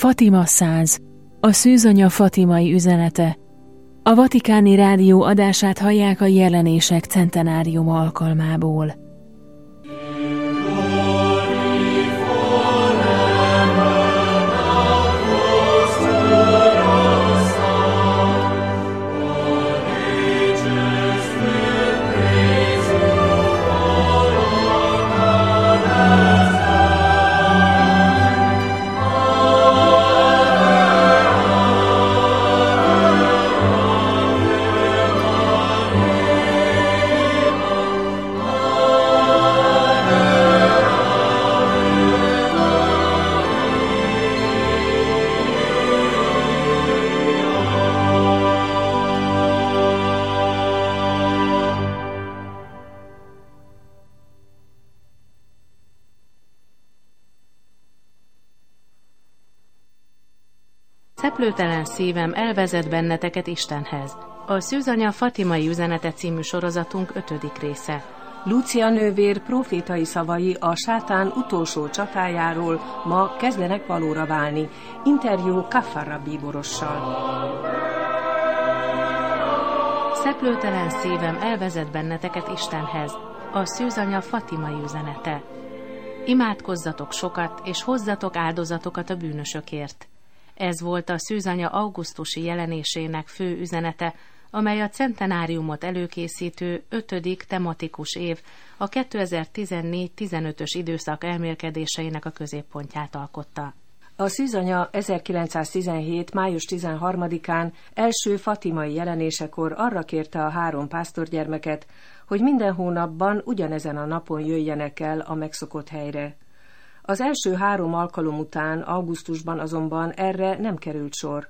Fatima 100. A szűzanya fatimai üzenete. A Vatikáni Rádió adását hallják a jelenések centenárium alkalmából. Szeplőtelen szívem elvezet benneteket Istenhez. A Szűzanya fatimai üzenete című sorozatunk 5. része. Lúcia nővér profétai szavai a sátán utolsó csatájáról ma kezdenek valóra válni. Interjú Kaffarra bíborossal. Szeplőtelen szívem elvezet benneteket Istenhez. A Szűzanya fatimai üzenete. Imádkozzatok sokat, és hozzatok áldozatokat a bűnösökért. Ez volt a Szűzanya augusztusi jelenésének fő üzenete, amely a centenáriumot előkészítő 5. tematikus év, a 2014-15-ös időszak elmélkedéseinek a középpontját alkotta. A Szűzanya 1917. május 13-án első fatimai jelenésekor arra kérte a 3 pásztorgyermeket, hogy minden hónapban ugyanezen a napon jöjjenek el a megszokott helyre. Az első 3 alkalom után augusztusban azonban erre nem került sor.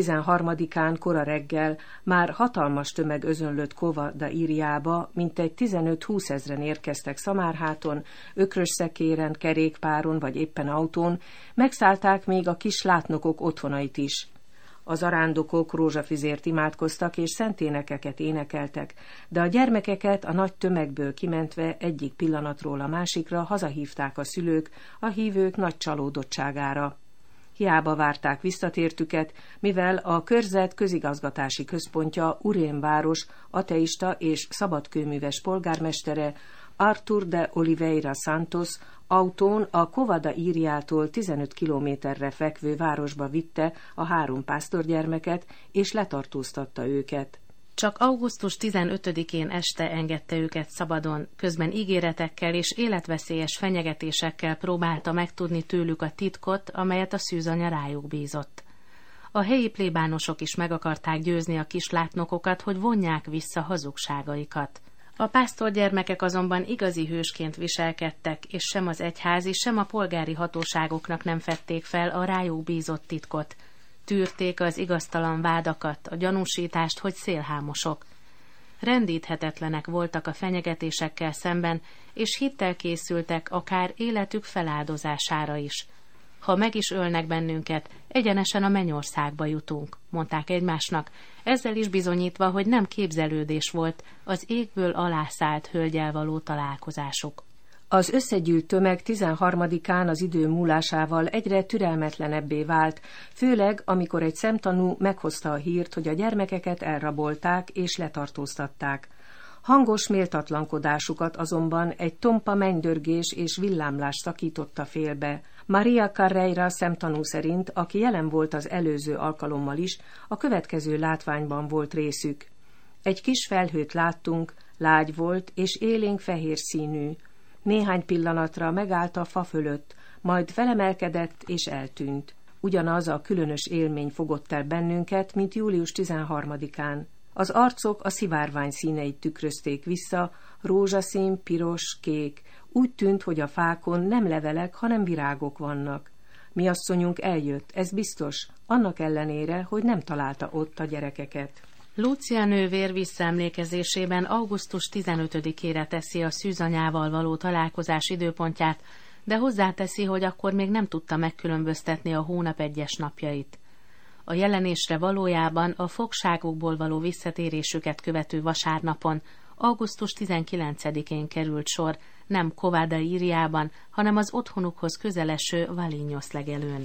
13-án kora reggel már hatalmas tömeg özönlött Cova da Iriába, mintegy 15-20 ezren érkeztek Szamárháton, ökrösszekéren, kerékpáron vagy éppen autón, megszállták még a kis látnokok otthonait is. Az arándokok rózsafüzért imádkoztak és szenténekeket énekeltek, de a gyermekeket a nagy tömegből kimentve egyik pillanatról a másikra hazahívták a szülők, a hívők nagy csalódottságára. Hiába várták visszatértüket, mivel a körzet közigazgatási központja Urén város ateista és szabadkőműves polgármestere Artur de Oliveira Santos autón a Cova da Iriától 15 kilométerre fekvő városba vitte a 3 pásztorgyermeket, és letartóztatta őket. Csak augusztus 15-én este engedte őket szabadon, közben ígéretekkel és életveszélyes fenyegetésekkel próbálta megtudni tőlük a titkot, amelyet a Szűzanya rájuk bízott. A helyi plébánosok is meg akarták győzni a kislátnokokat, hogy vonják vissza hazugságaikat. A pásztorgyermekek azonban igazi hősként viselkedtek, és sem az egyházi, sem a polgári hatóságoknak nem fedték fel a rájuk bízott titkot. Tűrték az igaztalan vádakat, a gyanúsítást, hogy szélhámosok. Rendíthetetlenek voltak a fenyegetésekkel szemben, és hittel készültek akár életük feláldozására is. Ha meg is ölnek bennünket, egyenesen a mennyországba jutunk, mondták egymásnak, ezzel is bizonyítva, hogy nem képzelődés volt az égből alászállt hölggyel való találkozásuk. Az összegyűlt tömeg 13-án az idő múlásával egyre türelmetlenebbé vált, főleg amikor egy szemtanú meghozta a hírt, hogy a gyermekeket elrabolták és letartóztatták. Hangos méltatlankodásukat azonban egy tompa mennydörgés és villámlás szakította félbe. Maria Carreira szemtanú szerint, aki jelen volt az előző alkalommal is, a következő látványban volt részük. Egy kis felhőt láttunk, lágy volt és élénk fehér színű. Néhány pillanatra megállt a fa fölött, majd felemelkedett és eltűnt. Ugyanaz a különös élmény fogott el bennünket, mint július 13-án. Az arcok a szivárvány színeit tükrözték vissza, rózsaszín, piros, kék. Úgy tűnt, hogy a fákon nem levelek, hanem virágok vannak. Mi asszonyunk eljött, ez biztos, annak ellenére, hogy nem találta ott a gyerekeket. Lúcia nővér visszaemlékezésében augusztus 15-ére teszi a szűzanyával való találkozás időpontját, de hozzáteszi, hogy akkor még nem tudta megkülönböztetni a hónap egyes napjait. A jelenésre valójában a fogságukból való visszatérésüket követő vasárnapon, augusztus 19-én került sor, nem Cova da Iriában, hanem az otthonukhoz közeleső Valinhos legelőn.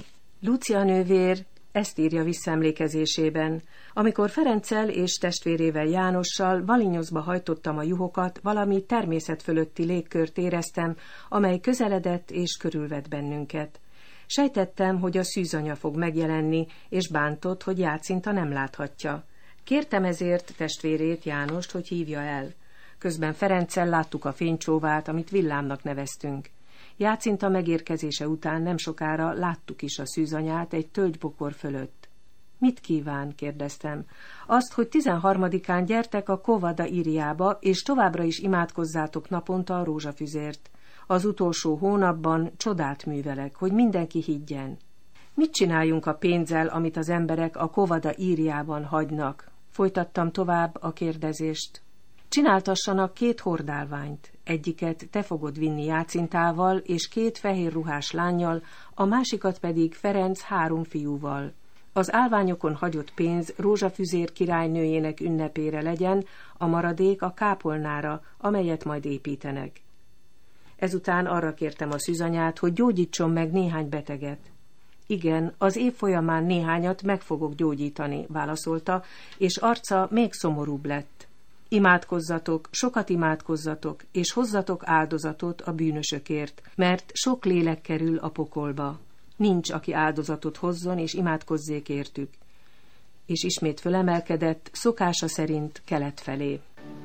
Lúcia nővér ezt írja visszaemlékezésében: amikor Ferenccel és testvérével Jánossal Balinyozba hajtottam a juhokat, valami természet fölötti légkört éreztem, amely közeledett és körülvett bennünket. Sejtettem, hogy a szűzanya fog megjelenni, és bántott, hogy Jácinta nem láthatja. Kértem ezért testvérét, Jánost, hogy hívja el. Közben Ferenccel láttuk a fénycsóvát, amit villámnak neveztünk. Jácinta megérkezése után nem sokára láttuk is a szűzanyát egy tölgybokor fölött. Mit kíván? kérdeztem. Azt, hogy 13-án gyertek a Kovada Iriába, és továbbra is imádkozzátok naponta a rózsafüzért. Az utolsó hónapban csodát művelek, hogy mindenki higgyen. Mit csináljunk a pénzzel, amit az emberek a Kovada Iriában hagynak? Folytattam tovább a kérdezést. Csináltassanak 2 hordálványt. Egyiket te fogod vinni Jácintával és 2 fehér ruhás lánnyal, a másikat pedig Ferenc 3 fiúval. Az állványokon hagyott pénz Rózsafüzér királynőjének ünnepére legyen, a maradék a kápolnára, amelyet majd építenek. Ezután arra kértem a szűzanyát, hogy gyógyítson meg néhány beteget. Igen, az év folyamán néhányat meg fogok gyógyítani, válaszolta, és arca még szomorúbb lett. Imádkozzatok, sokat imádkozzatok, és hozzatok áldozatot a bűnösökért, mert sok lélek kerül a pokolba. Nincs, aki áldozatot hozzon, és imádkozzék értük. És ismét fölemelkedett, szokása szerint kelet felé.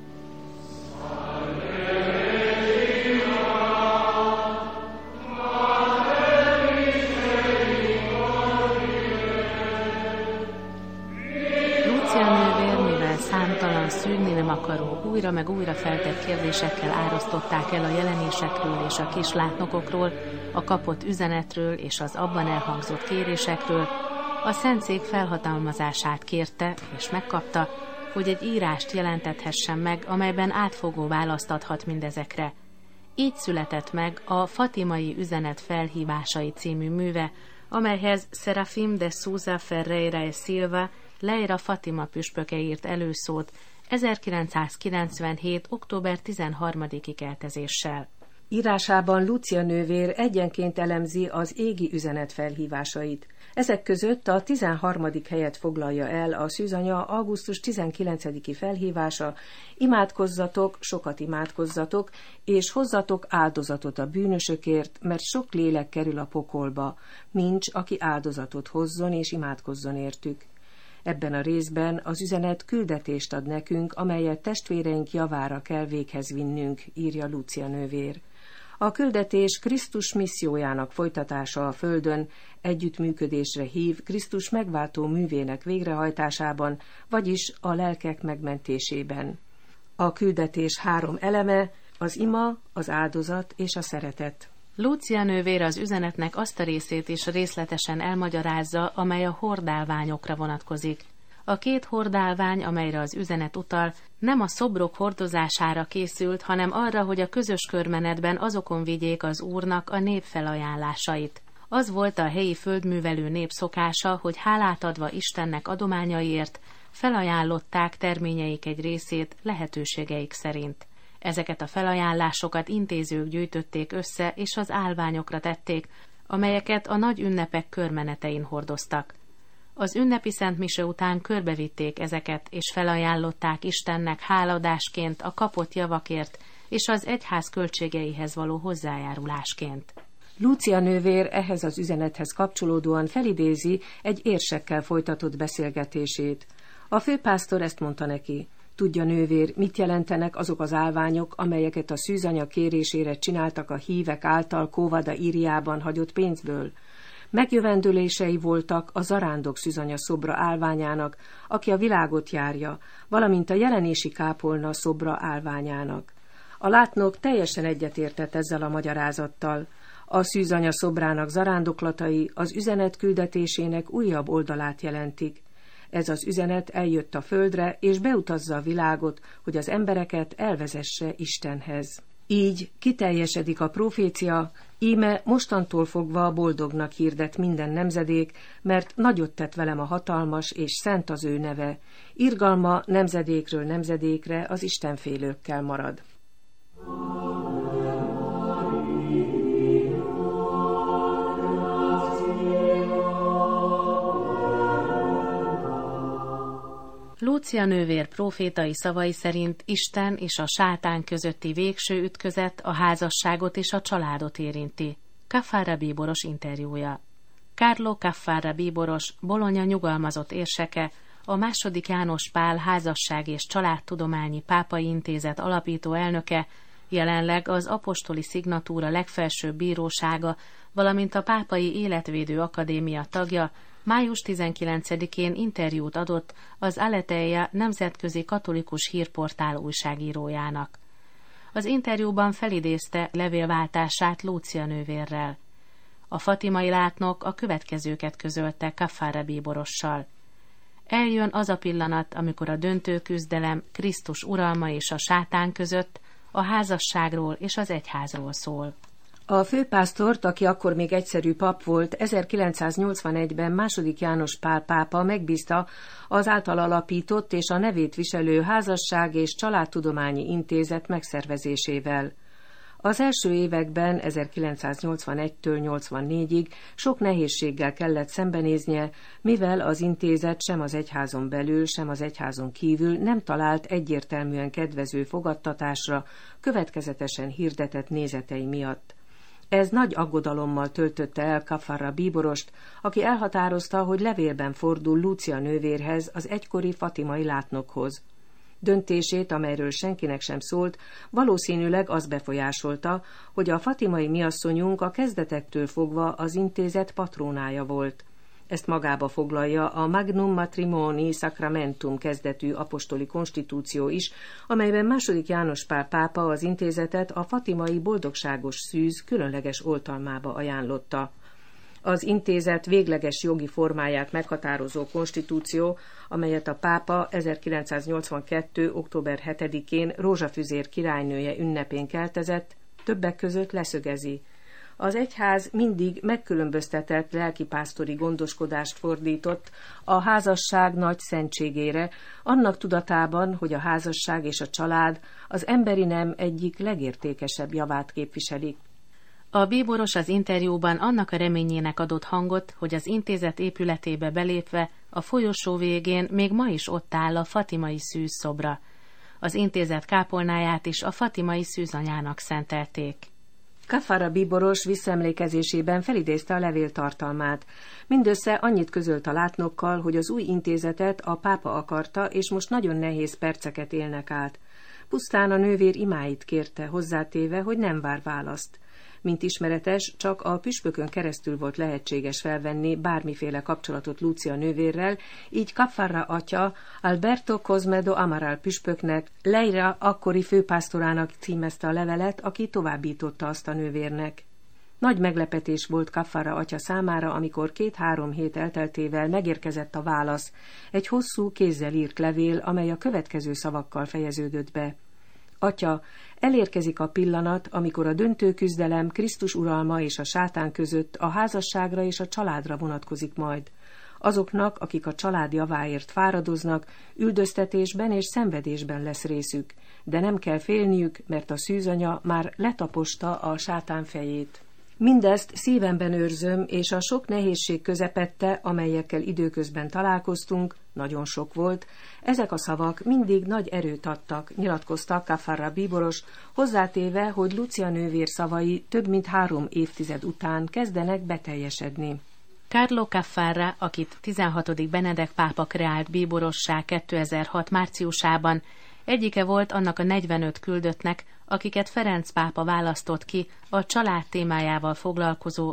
Számtalan szűrni nem akaró, újra meg újra feltett kérdésekkel árasztották el a jelenésekről és a kis látnokokról, a kapott üzenetről és az abban elhangzott kérésekről, a szentszék felhatalmazását kérte és megkapta, hogy egy írást jelentethessen meg, amelyben átfogó választ adhat mindezekre. Így született meg a Fatimai üzenet felhívásai című műve, amelyhez Serafim de Souza Ferreira e Silva Leira Fatima püspöke írt előszót 1997. október 13-i keltezéssel. Írásában Lúcia nővér egyenként elemzi az égi üzenet felhívásait. Ezek között a 13. helyet foglalja el a szűzanya augusztus 19-i felhívása: imádkozzatok, sokat imádkozzatok, és hozzatok áldozatot a bűnösökért, mert sok lélek kerül a pokolba. Nincs, aki áldozatot hozzon és imádkozzon értük. Ebben a részben az üzenet küldetést ad nekünk, amelyet testvéreink javára kell véghez vinnünk, írja Lúcia nővér. A küldetés Krisztus missziójának folytatása a földön, együttműködésre hív Krisztus megváltó művének végrehajtásában, vagyis a lelkek megmentésében. A küldetés 3 eleme: az ima, az áldozat és a szeretet. Lúcia nővér az üzenetnek azt a részét is részletesen elmagyarázza, amely a hordálványokra vonatkozik. A 2 hordálvány, amelyre az üzenet utal, nem a szobrok hordozására készült, hanem arra, hogy a közös körmenetben azokon vigyék az Úrnak a nép felajánlásait. Az volt a helyi földművelő nép szokása, hogy hálát adva Istennek adományaiért felajánlották terményeik egy részét lehetőségeik szerint. Ezeket a felajánlásokat intézők gyűjtötték össze, és az állványokra tették, amelyeket a nagy ünnepek körmenetein hordoztak. Az ünnepi szentmise után körbevitték ezeket, és felajánlották Istennek háladásként a kapott javakért, és az egyház költségeihez való hozzájárulásként. Lúcia nővér ehhez az üzenethez kapcsolódóan felidézi egy érsekkel folytatott beszélgetését. A főpásztor ezt mondta neki: tudja, nővér, mit jelentenek azok az állványok, amelyeket a szűzanya kérésére csináltak a hívek által Kovada Iriában hagyott pénzből? Megjövendőlései voltak a zarándok szűzanya szobra állványának, aki a világot járja, valamint a jelenési kápolna szobra állványának. A látnok teljesen egyetértett ezzel a magyarázattal. A szűzanya szobrának zarándoklatai az üzenet küldetésének újabb oldalát jelentik. Ez az üzenet eljött a földre, és beutazza a világot, hogy az embereket elvezesse Istenhez. Így kiteljesedik a profécia: íme mostantól fogva boldognak hirdet minden nemzedék, mert nagyot tett velem a hatalmas, és szent az ő neve. Irgalma nemzedékről nemzedékre az istenfélőkkel marad. Lúcia nővér prófétai szavai szerint Isten és a sátán közötti végső ütközet a házasságot és a családot érinti. Caffarra bíboros interjúja. Carlo Caffarra bíboros, Bologna nyugalmazott érseke, a II. János Pál házasság és családtudományi pápai intézet alapító elnöke, jelenleg az apostoli szignatúra legfelsőbb bírósága, valamint a Pápai Életvédő Akadémia tagja, május 19-én interjút adott az Aleteia nemzetközi katolikus hírportál újságírójának. Az interjúban felidézte levélváltását Lúcia nővérrel. A fatimai látnok a következőket közölte Caffarra bíborossal. Eljön az a pillanat, amikor a döntő küzdelem Krisztus uralma és a sátán között, a házasságról és az egyházról szól. A főpásztort, aki akkor még egyszerű pap volt, 1981-ben II. János Pál pápa megbízta az által alapított és a nevét viselő Házasság és Családtudományi Intézet megszervezésével. Az első években, 1981-től 84-ig sok nehézséggel kellett szembenéznie, mivel az intézet sem az egyházon belül, sem az egyházon kívül nem talált egyértelműen kedvező fogadtatásra, következetesen hirdetett nézetei miatt. Ez nagy aggodalommal töltötte el Caffarra bíborost, aki elhatározta, hogy levélben fordul Lúcia nővérhez, az egykori fatimai látnokhoz. Döntését, amelyről senkinek sem szólt, valószínűleg az befolyásolta, hogy a fatimai miasszonyunk a kezdetektől fogva az intézet patrónája volt. Ezt magába foglalja a Magnum Matrimoni Sacramentum kezdetű apostoli konstitúció is, amelyben II. János Pál pápa az intézetet a fatimai boldogságos szűz különleges oltalmába ajánlotta. Az intézet végleges jogi formáját meghatározó konstitúció, amelyet a pápa 1982. október 7-én Rózsafüzér királynője ünnepén keltezett, többek között leszögezi. Az egyház mindig megkülönböztetett lelkipásztori gondoskodást fordított a házasság nagy szentségére, annak tudatában, hogy a házasság és a család az emberi nem egyik legértékesebb javát képviselik. A bíboros az interjúban annak a reményének adott hangot, hogy az intézet épületébe belépve a folyosó végén még ma is ott áll a fatimai szűzszobra. Az intézet kápolnáját is a fatimai szűzanyának szentelték. Caffarra bíboros visszaemlékezésében felidézte a levél tartalmát. Mindössze annyit közölt a látnokkal, hogy az új intézetet a pápa akarta, és most nagyon nehéz perceket élnek át. Pusztán a nővér imáit kérte, hozzátéve, hogy nem vár választ. Mint ismeretes, csak a püspökön keresztül volt lehetséges felvenni bármiféle kapcsolatot Lúcia nővérrel, így Caffarra atya Alberto Cosmedo Amaral püspöknek, Leira akkori főpásztorának címezte a levelet, aki továbbította azt a nővérnek. Nagy meglepetés volt Caffarra atya számára, amikor 2-3 hét elteltével megérkezett a válasz, egy hosszú kézzel írt levél, amely a következő szavakkal fejeződött be. Atya, elérkezik a pillanat, amikor a döntő küzdelem Krisztus uralma és a sátán között a házasságra és a családra vonatkozik majd. Azoknak, akik a család javáért fáradoznak, üldöztetésben és szenvedésben lesz részük, de nem kell félniük, mert a szűzanya már letaposta a sátán fejét. Mindezt szívemben őrzöm, és a sok nehézség közepette, amelyekkel időközben találkoztunk, nagyon sok volt, ezek a szavak mindig nagy erőt adtak, nyilatkozta Caffarra bíboros, hozzátéve, hogy Lúcia nővér szavai több mint 3 évtized után kezdenek beteljesedni. Carlo Caffarra, akit 16. Benedek pápa kreált bíborossá 2006 márciusában, egyike volt annak a 45 küldöttnek, akiket Ferenc pápa választott ki a család témájával foglalkozó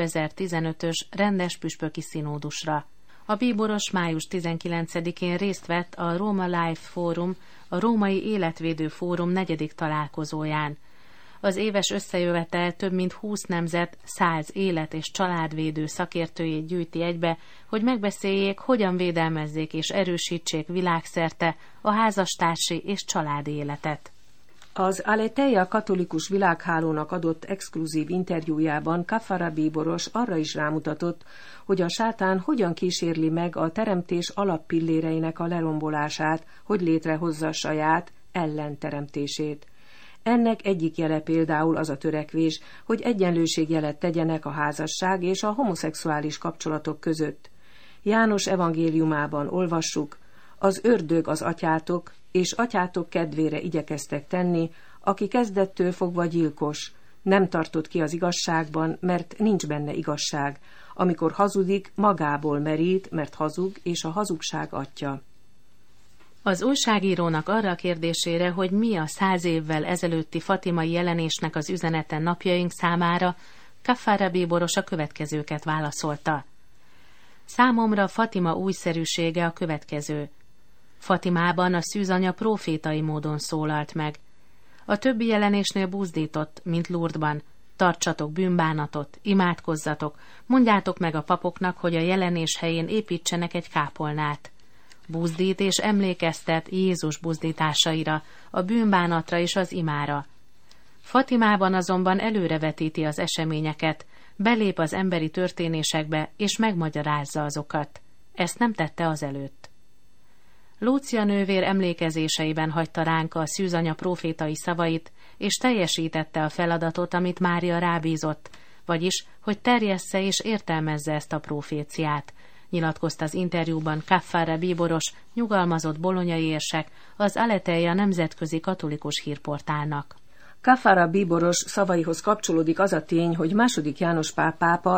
2015-ös rendes püspöki színódusra. A bíboros május 19-én részt vett a Roma Life Forum, a Római Életvédő Fórum 4. találkozóján. Az éves összejövetel több mint 20 nemzet 100 élet- és családvédő szakértőjét gyűjti egybe, hogy megbeszéljék, hogyan védelmezzék és erősítsék világszerte a házastársi és családi életet. Az Aleteia katolikus világhálónak adott exkluzív interjújában Caffarra bíboros arra is rámutatott, hogy a sátán hogyan kísérli meg a teremtés alappilléreinek a lerombolását, hogy létrehozza saját ellenteremtését. Ennek egyik jele például az a törekvés, hogy egyenlőségjelet tegyenek a házasság és a homoszexuális kapcsolatok között. János evangéliumában olvassuk, az ördög az atyátok, és atyátok kedvére igyekeztek tenni, aki kezdettől fogva gyilkos, nem tartott ki az igazságban, mert nincs benne igazság. Amikor hazudik, magából merít, mert hazug, és a hazugság atya. Az újságírónak arra a kérdésére, hogy mi a 100 évvel ezelőtti fatimai jelenésnek az üzenete napjaink számára, Kaffara bíboros a következőket válaszolta. Számomra Fatima újszerűsége a következő. Fatimában a szűzanya prófétai módon szólalt meg. A többi jelenésnél buzdított, mint Lourdesban. Tartsatok bűnbánatot, imádkozzatok, mondjátok meg a papoknak, hogy a jelenés helyén építsenek egy kápolnát. Buzdít és emlékeztet Jézus buzdításaira, a bűnbánatra és az imára. Fatimában azonban előrevetíti az eseményeket, belép az emberi történésekbe és megmagyarázza azokat. Ezt nem tette azelőtt. Lúcia nővér emlékezéseiben hagyta ránk a szűzanya prófétai szavait, és teljesítette a feladatot, amit Mária rábízott, vagyis, hogy terjessze és értelmezze ezt a próféciát, nyilatkozta az interjúban Kaffara bíboros, nyugalmazott bolonyai érsek, az Aletheia nemzetközi katolikus hírportálnak. Kaffara bíboros szavaihoz kapcsolódik az a tény, hogy II. János Pál pápa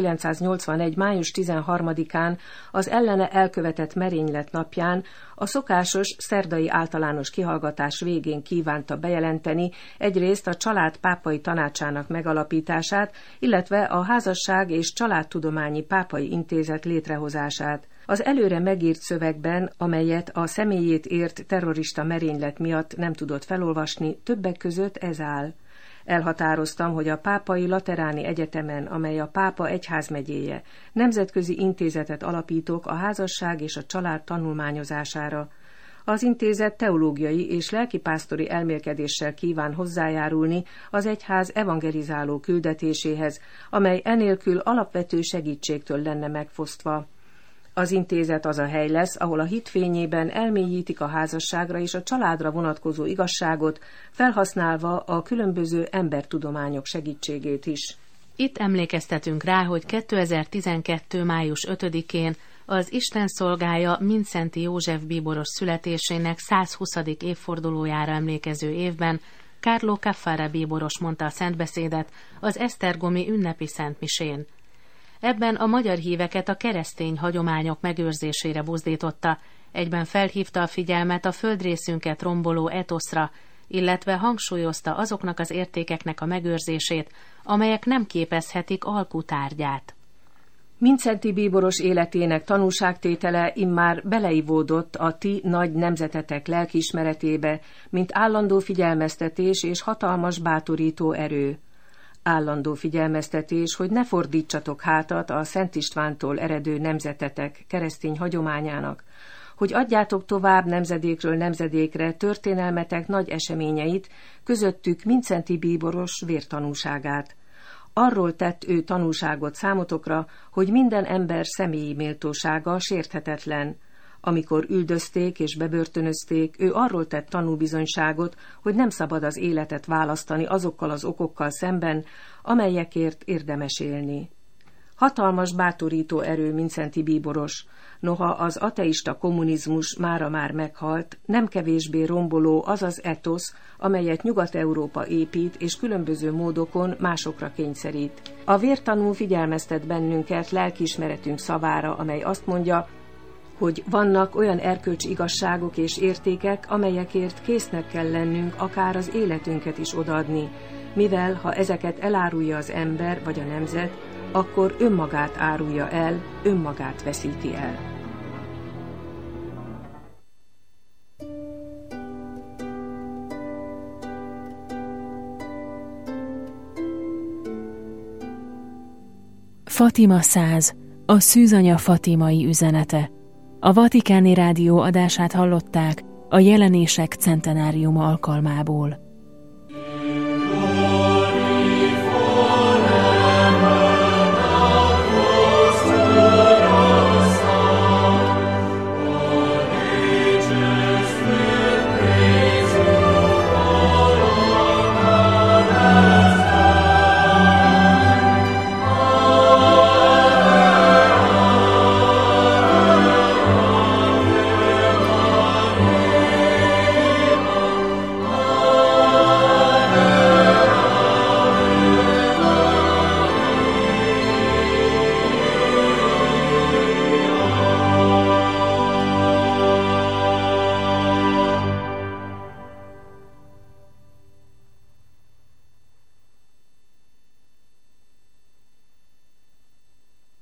1981. május 13-án az ellene elkövetett merénylet napján a szokásos szerdai általános kihallgatás végén kívánta bejelenteni egyrészt a család pápai tanácsának megalapítását, illetve a házasság és családtudományi pápai intézet létrehozását. Az előre megírt szövegben, amelyet a személyét ért terrorista merénylet miatt nem tudott felolvasni, többek között ez áll. Elhatároztam, hogy a Pápai Lateráni Egyetemen, amely a pápa egyházmegyéje, nemzetközi intézetet alapítok a házasság és a család tanulmányozására. Az intézet teológiai és lelkipásztori elmélkedéssel kíván hozzájárulni az egyház evangelizáló küldetéséhez, amely enélkül alapvető segítségtől lenne megfosztva. Az intézet az a hely lesz, ahol a hit fényében elmélyítik a házasságra és a családra vonatkozó igazságot, felhasználva a különböző embertudományok segítségét is. Itt emlékeztetünk rá, hogy 2012. május 5-én az Isten szolgája Mindszenty József bíboros születésének 120. évfordulójára emlékező évben Carlo Kaffara bíboros mondta a szentbeszédet az esztergomi ünnepi szentmisén. Ebben a magyar híveket a keresztény hagyományok megőrzésére buzdította, egyben felhívta a figyelmet a földrészünket romboló etoszra, illetve hangsúlyozta azoknak az értékeknek a megőrzését, amelyek nem képezhetik alkutárgyát. Mindszenty bíboros életének tanúságtétele immár beleivódott a ti nagy nemzetetek lelkiismeretébe, mint állandó figyelmeztetés és hatalmas bátorító erő. Állandó figyelmeztetés, hogy ne fordítsatok hátat a Szent Istvántól eredő nemzetetek keresztény hagyományának, hogy adjátok tovább nemzedékről nemzedékre történelmetek nagy eseményeit, közöttük Mindszenty bíboros vértanúságát. Arról tett ő tanúságot számotokra, hogy minden ember személyi méltósága sérthetetlen. Amikor üldözték és bebörtönözték, ő arról tett tanúbizonyságot, hogy nem szabad az életet választani azokkal az okokkal szemben, amelyekért érdemes élni. Hatalmas bátorító erő Mindszenty bíboros, noha az ateista kommunizmus mára már meghalt, nem kevésbé romboló az az etosz, amelyet Nyugat-Európa épít és különböző módokon másokra kényszerít. A vértanú figyelmeztet bennünket lelkiismeretünk szavára, amely azt mondja, hogy vannak olyan erkölcsi igazságok és értékek, amelyekért késznek kell lennünk akár az életünket is odaadni, mivel ha ezeket elárulja az ember vagy a nemzet, akkor önmagát árulja el, önmagát veszíti el. Fatima 100, a szűzanya fatimai üzenete. A Vatikáni Rádió adását hallották a jelenések centenáriuma alkalmából.